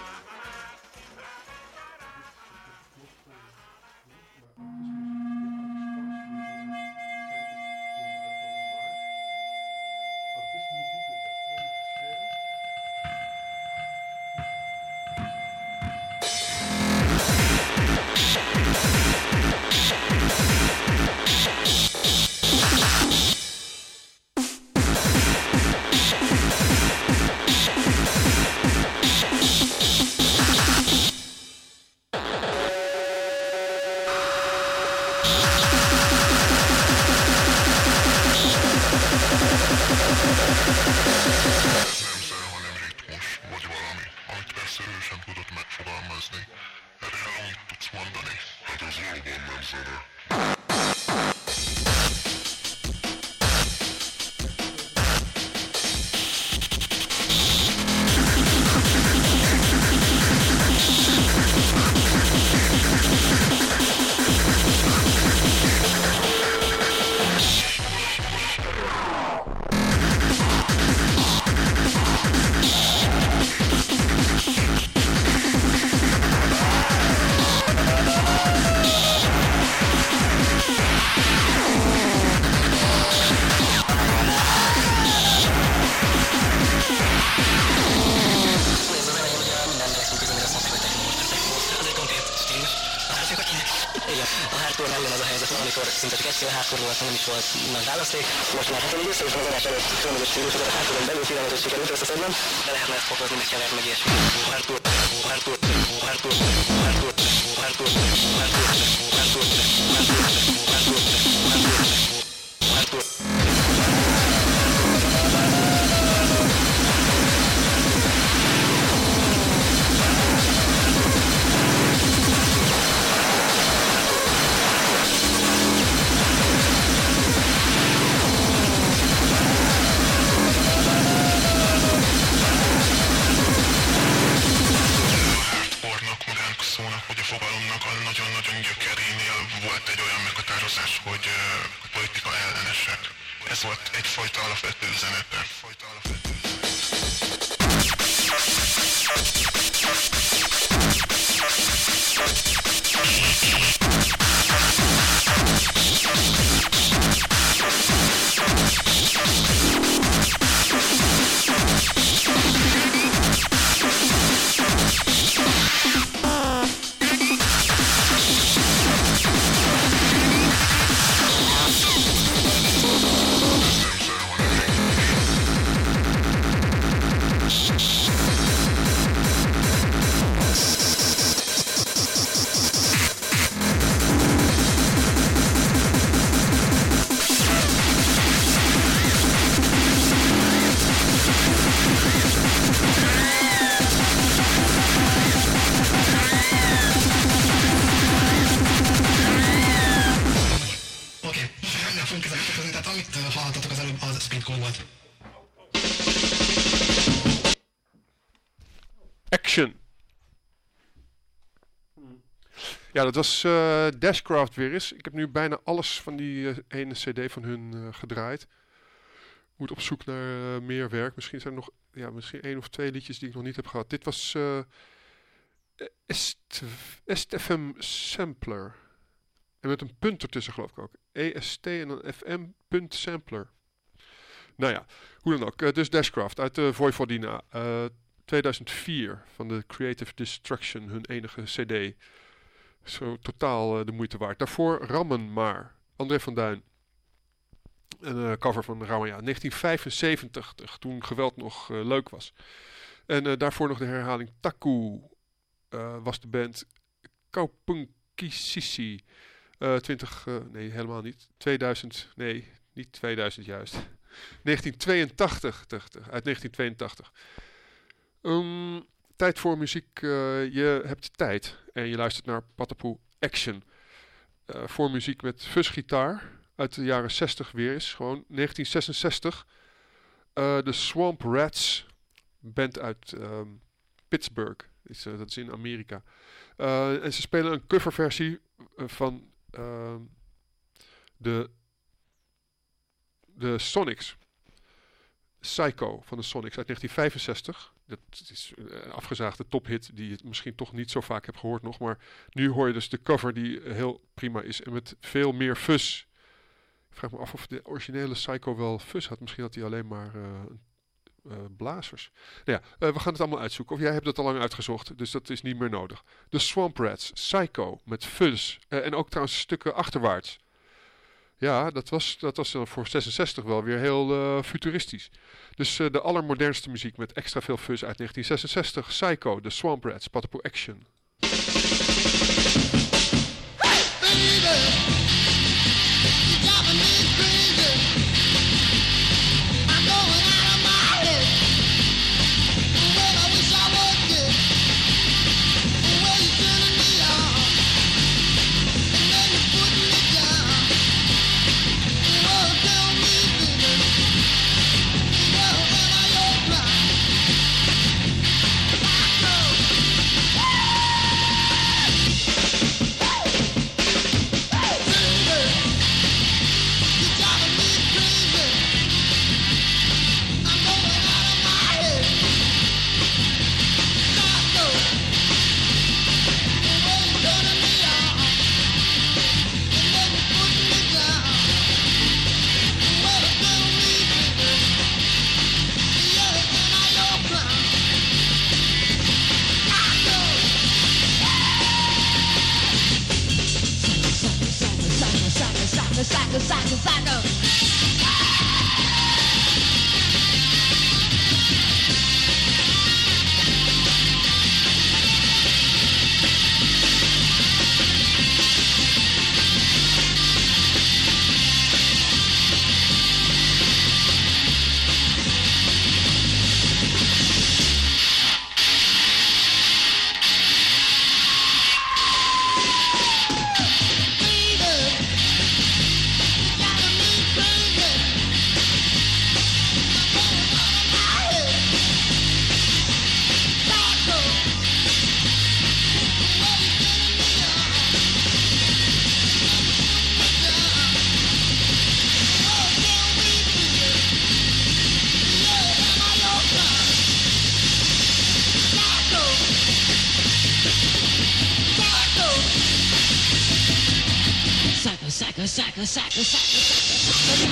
A hardcore ugyanaz a helyzet, amikor szinte csak egy-fél hardcore volt, nem is volt nagy választék. Most már hát ugye össze is van az adás előtt különböző stílusokat, a hardcore belül figyelmetőt sikerült összeszednem, de lehetne ezt fokozni, meg kevert, meg ilyesmi. Hardcore, hardcore, hardcore, hardcore, hardcore, hardcore, hardcore, hardcore, hardcore, hardcore. Nagyon-nagyon gyökerénél volt egy olyan meghatározás, hogy uh, politika ellenesek. Ez volt egyfajta alapvető üzenete. Ja, dat was uh, Dashcraft weer eens. Ik heb nu bijna alles van die uh, ene cd van hun uh, gedraaid. Moet op zoek naar uh, meer werk. Misschien zijn er nog ja, misschien één of twee liedjes die ik nog niet heb gehad. Dit was uh, S F M Sampler. En met een punt ertussen geloof ik ook. E S T en dan F M punt sampler. Nou ja, hoe dan ook. Uh, dus Dashcraft uit de Vojvodina. Uh, tweeduizend vier van de Creative Destruction. Hun enige cd. Zo totaal uh, de moeite waard. Daarvoor Rammen maar. André van Duin. Een uh, cover van Ramaya. negentien vijfenzeventig. Toen geweld nog uh, leuk was. En uh, daarvoor nog de herhaling Taku. Uh, was de band Kaupunkisisi. Uh, twintig, uh, nee helemaal niet. tweeduizend, nee niet tweeduizend juist. negentien tweeëntachtig. Uit negentien tweeëntachtig. Um, tijd voor muziek. Uh, je hebt tijd. En je luistert naar Patapoe Action. Uh, voor muziek met fuzz-gitaar. Uit de jaren zestig weer eens. Gewoon negentien zesenzestig. Uh, de Swamp Rats. Band uit um, Pittsburgh. Is, uh, dat is in Amerika. Uh, en ze spelen een coverversie uh, van uh, de, de Sonics. Psycho van de Sonics uit negentien vijfenzestig. Dat is een afgezaagde tophit die je misschien toch niet zo vaak hebt gehoord nog. Maar nu hoor je dus de cover die heel prima is. En met veel meer fuzz. Ik vraag me af of de originele Psycho wel fuzz had. Misschien had hij alleen maar uh, uh, blazers. Nou ja, uh, we gaan het allemaal uitzoeken. Of jij hebt het al lang uitgezocht. Dus dat is niet meer nodig. De Swamp Rats. Psycho met fuzz. Uh, en ook trouwens stukken achterwaarts. Ja, dat was, dat was dan voor zesenzestig wel weer heel uh, futuristisch. Dus uh, de allermodernste muziek met extra veel fuzz uit negentien zesenzestig. Psycho, de Swamp Rats, Patapoe Action. Psycho, psycho, psycho. Psycho, psycho, psycho, psycho,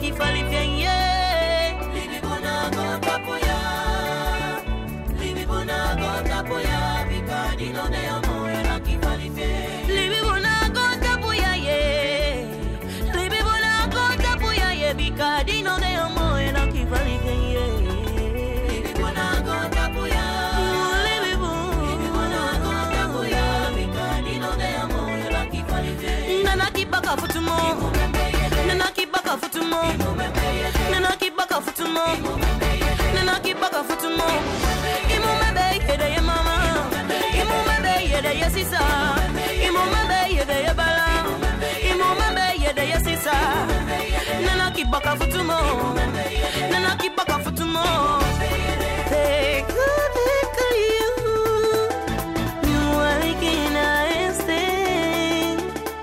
kifali fyenye. Libi bona gota poya. Libi bona gota poya. Bikadi no ne amoya na kifali fyenye. Libi bona gota poya ye. Libi bona gota poya ye. Bikadi no ne amoya na kifali fyenye. Libi bona gota poya. Libi bona gota poya. Bikadi no ne amoya na kifali fyenye. Nana kibaka futumo. Nana kibaka futumo. Nana kibaka futumo. Nana kibaka futumo. Imu mebe yede ye mama. Imu mebe yede ye sisa. Imu mebe yede ye bala. Imu mebe yede ye sisa. Nana kibaka futumo. Nana kibaka futumo. Take good look at you. You are making a stay.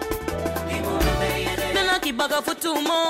Nana kibaka futumo.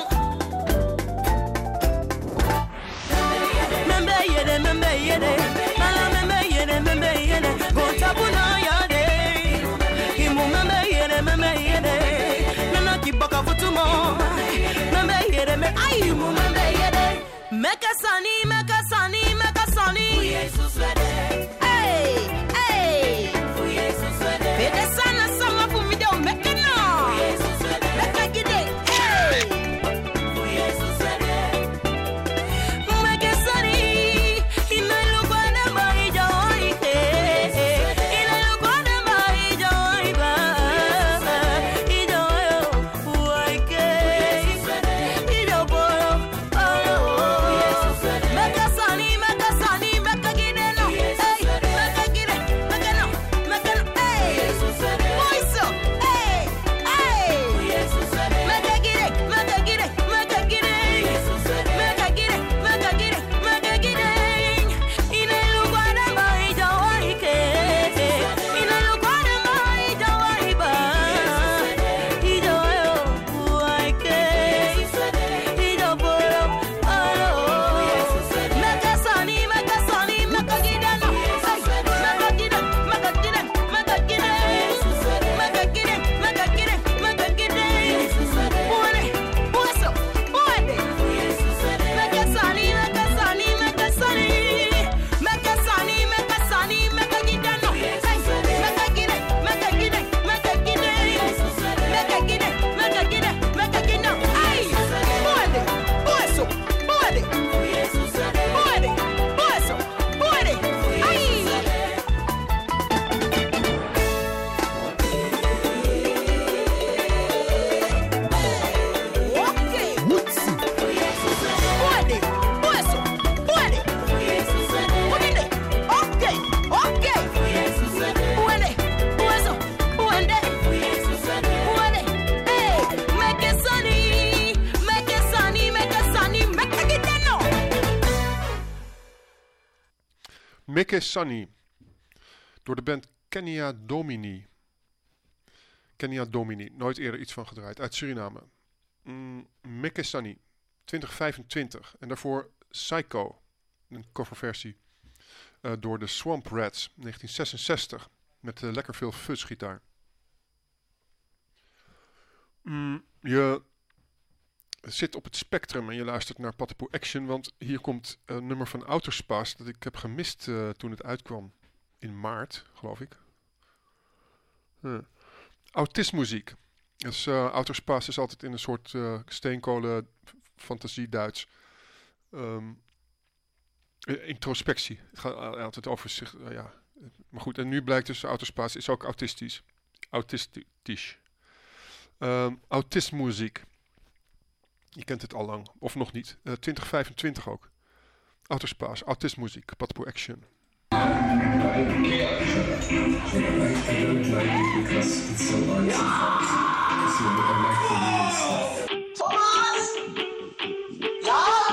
Membe yede, membe yede, mala membe yede, membe yede, gota buna yade. Imu membe yede, membe yede, nana kibaka futumo. Membe yede, me ay imu membe yede. Meka sani, meka sani, meka sani. Jesus wede. Hey, hey. Jesus wede. Pede sana sama fumide o meka no. Jesus wede. Meka gide. Hey. Jesus wede. Meka sani. Ina lugwana mai joi ke. Ina lugwana mai joi ba. Ijo yo uaike. Ijo boro. Meka sani, meka sani, meka gide no. Hey, meka gide, meka no, meka no. Hey, voice up. Hey, hey. Meka gide, meka gide, meka gide. Meka gide, meka gide, meka gide. Ina lugwana mai jawai ke. Ina lugwana mai jawai ba. Ijo yo uaike. Ijo boro. Meka sani, meka sani, meka gide no. Hey, meka gide, meka gide, meka gide. Meka gide, meka gide, meka gide. Buone, bueso, buone. Meka sani, meka sani, meka sani. Meka sani, meka sani, meka gide no. Hey, meka gide, meka gide, meka gide. Meka gide, meka gide, meka gide no. Ay, buone, bueso, buone. Buone, bueso, buone. Ay. Okay. Buone, bueso, buone. Buone. Okay, okay. Buone, bueso, buone. Buone. Hey, make it sunny, make it sunny, make it sunny, make it get no. Mikke Sunny. Door de band Kenya Domini. Kenya Domini. Nooit eerder iets van gedraaid. Uit Suriname. Mm, Mikke Sunny. twintig vijfentwintig. En daarvoor Psycho. Een coverversie. Uh, door de Swamp Rats. negentien zesenzestig. Met uh, lekker veel fuzz-gitaar. Mm, je zit op het spectrum en je luistert naar Patapoo Action. Want hier komt een nummer van Outer Space dat ik heb gemist uh, toen het uitkwam. In maart, geloof ik. Huh. Autismuziek. Dus, uh, Outer Space is altijd in een soort uh, steenkolen fantasie Duits. Um, introspectie. Het gaat altijd over zich. Uh, ja. Maar goed, en nu blijkt dus Outer Space is ook autistisch. Autistisch. Um, autismuziek. Je kent het al lang, of nog niet. Uh, twintig vijfentwintig ook. Outer Space, autismuziek, Patapoo Action. Thomas! Ja?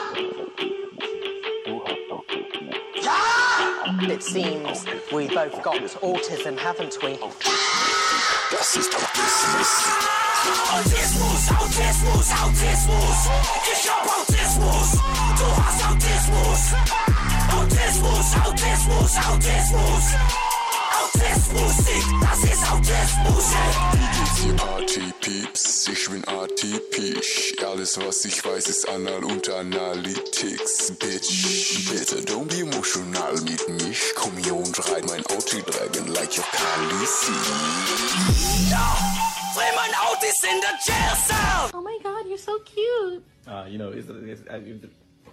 Ja? It seems we both got autism, haven't we? Das ist Autismus. Autismus, Autismus, Autismus. Ich hab Autismus. Du hast Autismus. Autismus, Autismus, Autismus. Autismus Musik, das ist Autismus. Wie geht's ihr Party-Peeps? Ich bin atypisch. Alles was ich weiß ist Anal und Analytics, Bitch. Bitte don't be emotional mit mich. Komm hier und reit mein Auto dragon like your Khaleesi. Ja, bring mein Autis in the jail cell. Oh my god, you're so cute. Uh, you know, it's, it's, it's,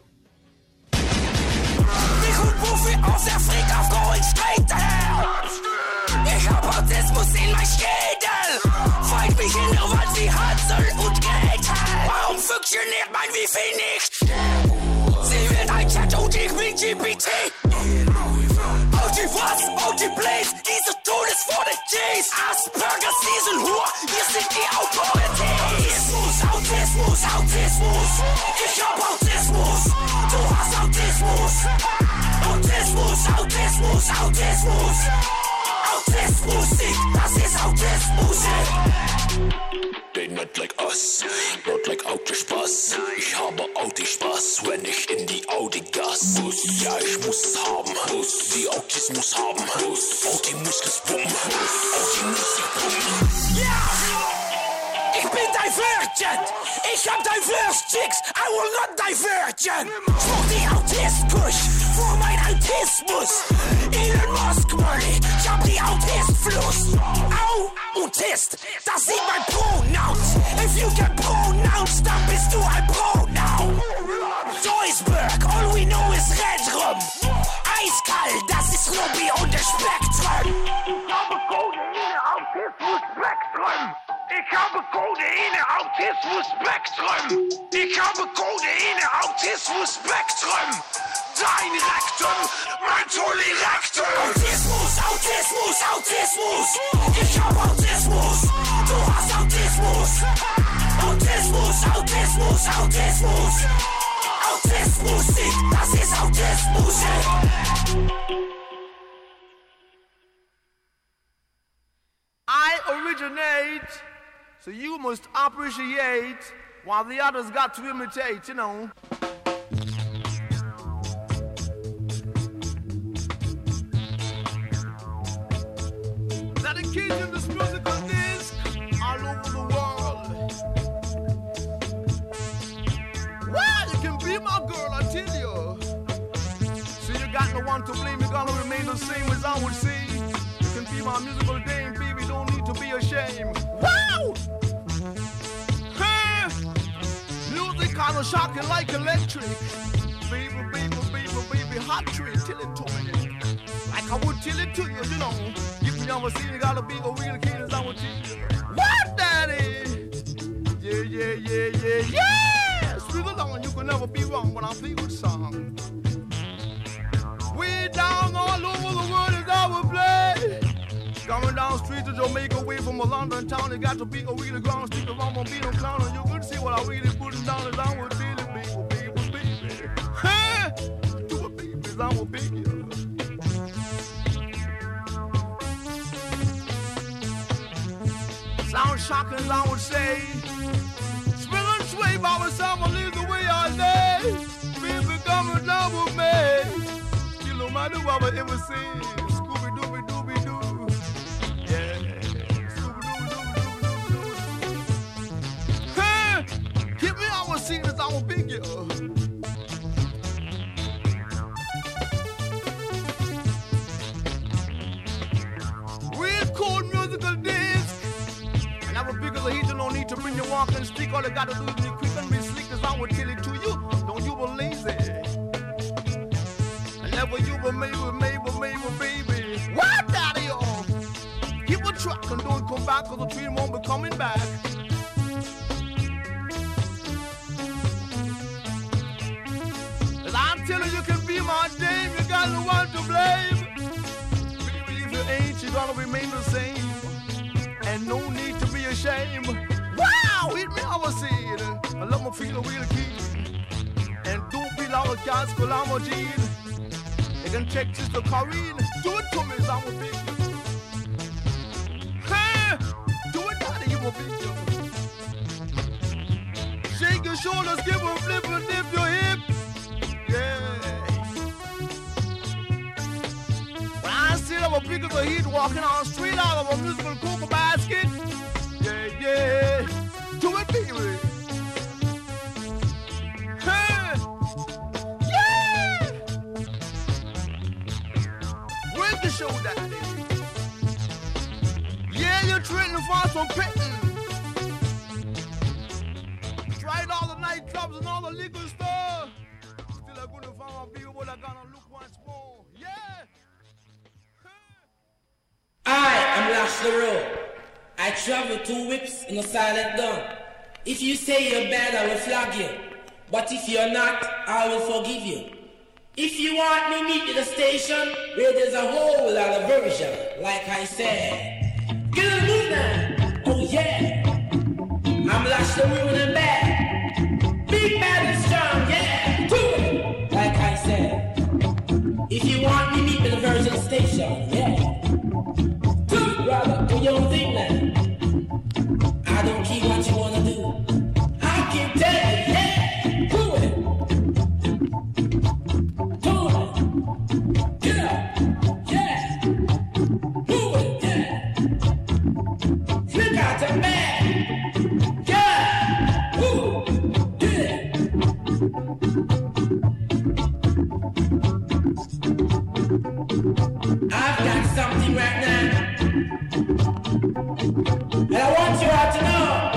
Wie gut Profi aus der Freak auf going straight daher. Ich hab Autismus in mein Schädel. Find mich in der Wand wie Hansel und Gretel. Warum funktioniert mein Wifi nicht? Sie wird ein Chat und ich bin G P T. O G was, O G Blaze, diese Todes vor den Gs. Asperger Season Hur, wir sind die Autorities. Autismus, Autismus, Autismus. Ich hab Autismus, du hast Autismus. Autismus, Autismus, Autismus. Autismusik, das ist Autismus. They not like us, not like Autospaß. Ich habe Autospaß, wenn ich in die Audi Gas muss. Ja, ich muss es haben, muss die Autismus haben. Autismus bumm, Autismus bumm. Ja! Ich bin Divergent! Ich hab Diverse-Chicks! I will not Divergent! Spuck die Autist-Kusch vor mein Autismus! Elon Musk, Molly, ich hab die Autist-Fluss! Au! Autist, das sind mein Pronouns! If you get pronounced, dann bist du ein Pronoun! Duisburg, all we know is Red Rum! Eiskalt, das ist Lobby und der Spektrum! Ich habe Codeine, Autismus, Spektrum! Ich habe Codeine, Autismus, Spektrum! Ich habe Codeine, Autismus, Spektrum! Dein Rektum, mein Tolirektum! Autismus, Autismus, Autismus! Ich hab Autismus! Du hast Autismus! Autismus, Autismus, Autismus! Autismusik, das ist Autismus! I originate, so you must appreciate while the others got to imitate, you know. Dedicating this musical disc all over the world. Well, you can be my girl, I tell you. See, you got no one to blame, you're gonna remain the same as I would say. You can be my musical dame, baby, don't need to be ashamed. Wow! Hey! Music kinda shocking like electric. Baby, baby, baby, baby, hot trick, tell it to me. Like I would tell it to you, you know. If you never seen it, gotta be a real kid as I would tell you. What, daddy? Yeah, yeah, yeah, yeah, yeah! Swing along, you can never be wrong when I play good song. Way down all over the world is our play. Coming down street to Jamaica, away from a London town, you got to be a really ground, stick around, won't be no clown, and you can see what I really putting down is I would tell it, baby, baby, baby. Hey! Do it, baby, I will big you. Sound shocking, I would say. Swing and sway by the summer, leave the way I lay. Baby, coming down with me. You no matter what I ever say. Scooby Dooby Dooby Doo. Yeah. Scooby Dooby Dooby Doo. Hey! Give me our scene as I will big you. Real cool musical disc. And I will big as a heat, you don't need to bring your walking stick. All you gotta do is be quick and be slick as I will tell it to you. Don't you be lazy. And never you be maybe, maybe, maybe, baby. What daddy off? Keep a truck and don't come back, cause the train won't be coming back. As I'm telling you, you can be my dame, you got no one to blame. Baby, if you ain't, you're gonna remain the same. And no need to be ashamed. Wow, hit me over seed. I love my feel real keen. And don't be like a cat's call I'm a Gene. You can check Sister Corrine. Do it to me, I'm a big. Hey, do it, daddy, you a big. Shake your shoulders, give a flip and dip your hip. Yeah. When I see the of a big of a heat walking on the street out of a musical cocoa basket. Yeah, yeah. Do it, baby. Hey. Yeah. Where's the show, daddy? Yeah, you're trading for some pitting. Tried all the nightclubs and all the liquor stores. Still I couldn't find my people, but I gotta look once more. Yeah. I am Lash the Road. I travel two whips in a silent gun. If you say you're bad, I will flag you. But if you're not, I will forgive you. If you want me, meet me at the station where there's a whole lot of version, like I said. Get on the move now. Oh yeah. I'm Lash the Road and bad. Big, bad and strong, yeah. Do it, like I said. If you want me, meet me at the version station, yeah. Brother, do your own thing now. I don't care what you wanna do. I can tell you, yeah, do it. Do it. Get up, yeah. Do it, yeah. Flick out the man, yeah. Ooh, get it. I've got something right now. And I want you all to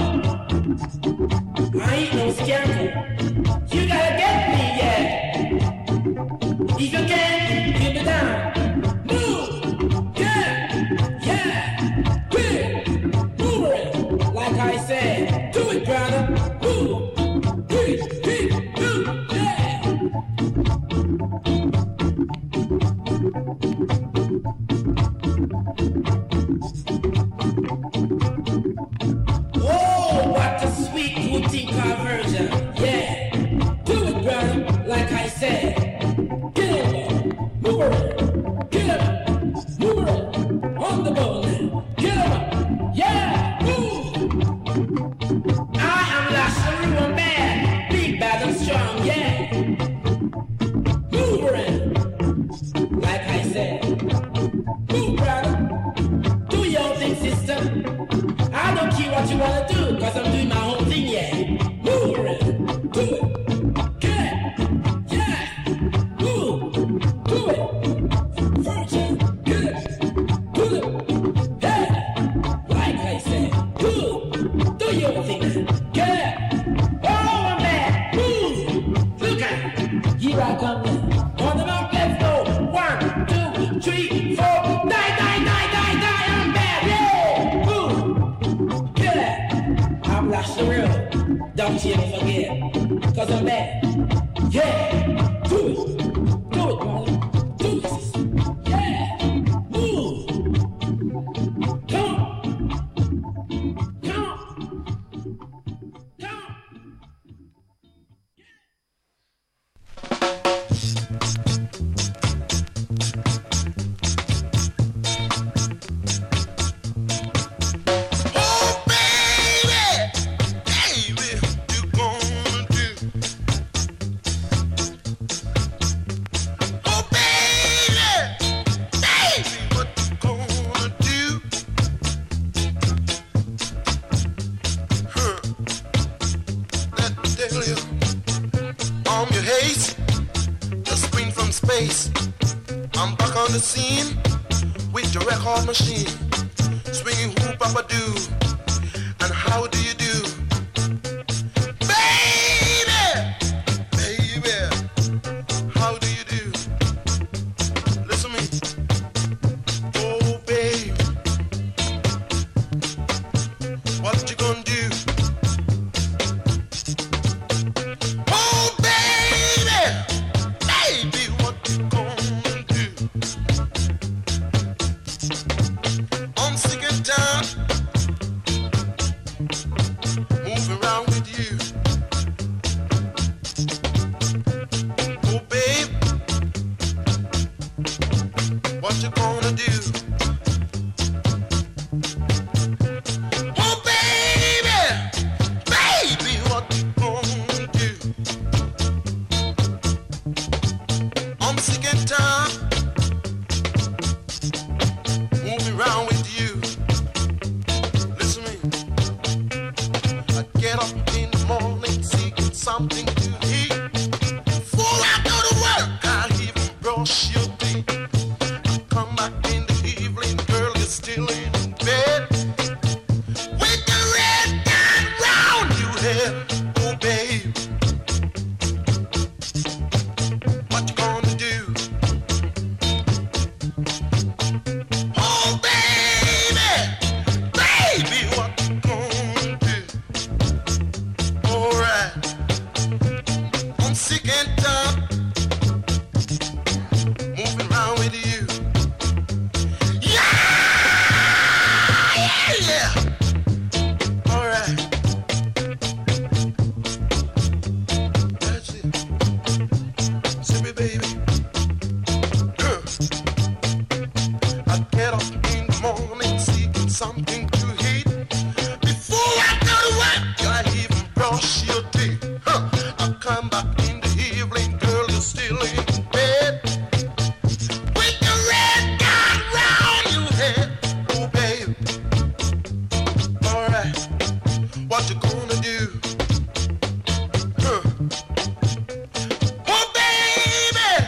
know, I ain't no scarecrow. You gotta get me, yeah. If you can, get me down. Move, yeah, yeah. Quick, move it, like I said. Do it, brother. Move, quick, quick, move, yeah. Oh, what a sweet boutique version. Yeah. Do it, brother, like I said. Get over, move it, get up, move it, on the ball now. Get up, yeah, move. I am Lash the Road man, big, bad and strong, yeah. Move it, like I said. Move, brother, do your thing, sister. I don't care what you wanna do, cause I'm doing my own thing, yeah. Move it, do it, get it, yeah. Move, do it, virgin, get it, do it, yeah. Like I said, do, do your thing, get it. Oh, man, move, look at it. Here I come now. On the mount, let's go. One, two, three, four, die, die, die, die, die, I'm bad, yeah. Move. Get it. I'm Lash the Road. Don't you ever forget. Cause I'm bad. Yeah. Do it. Do it, brother. Do this. Yeah. Move. Come on. Come on. Come on. I'm back on the scene with the record machine, swinging whoop up a do. And how do you do, baby? Baby, how do you do? Listen to me. Oh, babe, what you gonna do? Oh, baby, baby, what you gonna do? I'm sick and tired moving around with you. Oh, babe, what you gonna do? Oh, baby, baby, what you gonna do? I'm sick and tired day. I come back in the evening, girl, you're still in bed. With the red gun round your head, oh babe. What you gonna do? Oh baby, baby, what you gonna do? Alright, I'm sick and tired moving around with you. Yeah, yeah, yeah. Alright, that's it. See me, baby. Huh. I get up in the morning seeking something to eat. Before I go to work, I even brush your teeth. Huh. I come back in the evening, girl, you're still in bed. With the red gun round your head, oh babe. Alright, what you gonna do? Huh. Oh baby!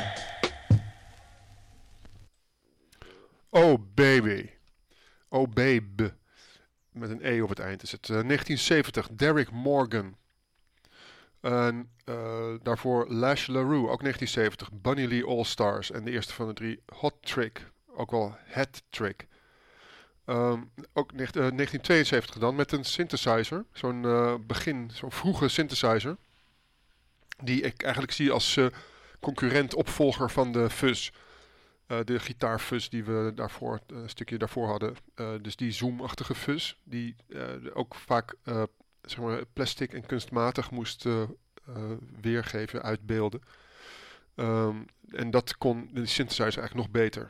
Oh baby. Oh babe. Met een E op het eind is het. Uh, negentien zeventig, Derek Morgan. En uh, daarvoor Lash LaRue, ook negentien zeventig. Bunny Lee All Stars. En de eerste van de drie, Hot Trick. Ook wel Hat Trick. Um, ook uh, negentien tweeënzeventig dan met een synthesizer. Zo'n uh, begin, zo'n vroege synthesizer. Die ik eigenlijk zie als uh, concurrent opvolger van de fuzz. Uh, de gitaarfuzz die we daarvoor, uh, een stukje daarvoor hadden. Uh, dus die zoomachtige fuzz. Die uh, ook vaak uh, zeg maar plastic en kunstmatig moest uh, uh, weergeven, uitbeelden. Um, en dat kon de synthesizer eigenlijk nog beter.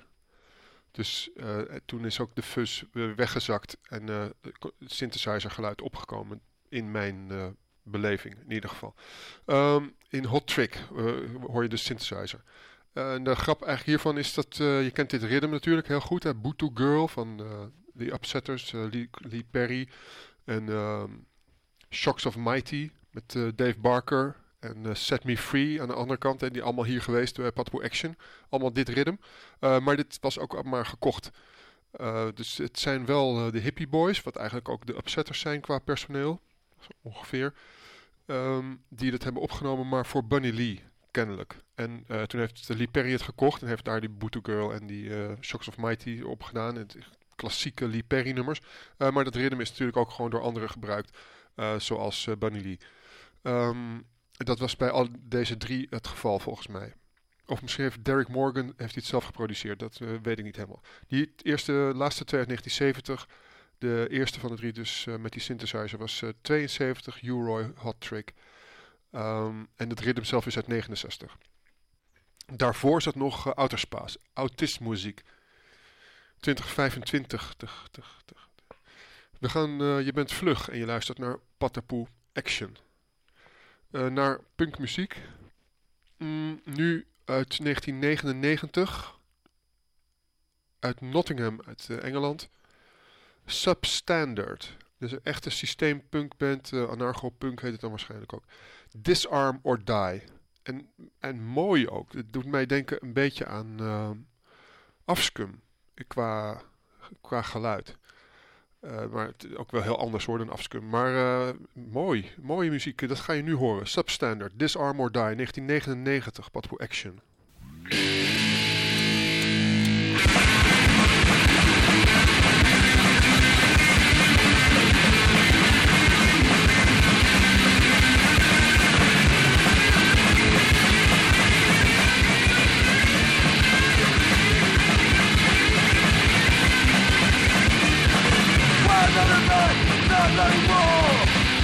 Dus uh, toen is ook de fuzz uh, weggezakt en uh, het synthesizer geluid opgekomen in mijn uh, beleving in ieder geval. Um, in Hot Trick uh, hoor je de synthesizer. Uh, en de grap eigenlijk hiervan is dat, uh, je kent dit ritme natuurlijk heel goed. Hè? Butu Girl van uh, The Upsetters, uh, Lee, Lee Perry en um, Shocks of Mighty met uh, Dave Barker en uh, Set Me Free aan de andere kant. Hè? Die allemaal hier geweest bij Patapoo Action. Allemaal dit ritme. Uh, maar dit was ook maar gekocht. Uh, dus het zijn wel uh, de Hippie Boys, wat eigenlijk ook de Upsetters zijn qua personeel. Ongeveer. Um, die dat hebben opgenomen, maar voor Bunny Lee. Kennelijk. En uh, toen heeft Lee Perry het gekocht en heeft daar die Butu Girl en die uh, Shocks of Mighty opgedaan. Het klassieke Lee Perry nummers. Uh, maar dat ritme is natuurlijk ook gewoon door anderen gebruikt. Uh, zoals uh, Bunny Lee. Um, dat was bij al deze drie het geval volgens mij. Of misschien heeft Derek Morgan heeft hij het zelf geproduceerd. Dat uh, weet ik niet helemaal. Die eerste, laatste twee uit negentien zeventig. De eerste van de drie dus uh, met die synthesizer was uh, tweeënzeventig. U-Roy Hot Trick. Um, en het ritme zelf is uit negenenzestig. Daarvoor zat nog uh, Outer Space, autistmuziek. twintig vijfentwintig. Tug, tug, tug. We gaan, uh, je bent vlug en je luistert naar Patapoo Action. Uh, naar punkmuziek. Mm, nu uit negentien negenennegentig. Uit Nottingham, uit uh, Engeland. Substandard. Dus een echte systeempunkband, uh, anarcho-punk heet het dan waarschijnlijk ook. Disarm or Die. En, en mooi ook. Het doet mij denken een beetje aan uh, Afskum. Qua, qua geluid. Uh, maar het is ook wel heel anders hoor dan Afskum. Maar uh, mooi. Mooie muziek. Dat ga je nu horen. Substandard. Disarm or Die. negentien negenennegentig. Patapoo Action. Not anymore.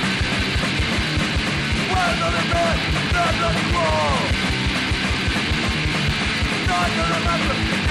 We're not a man, not anymore. Not gonna remember.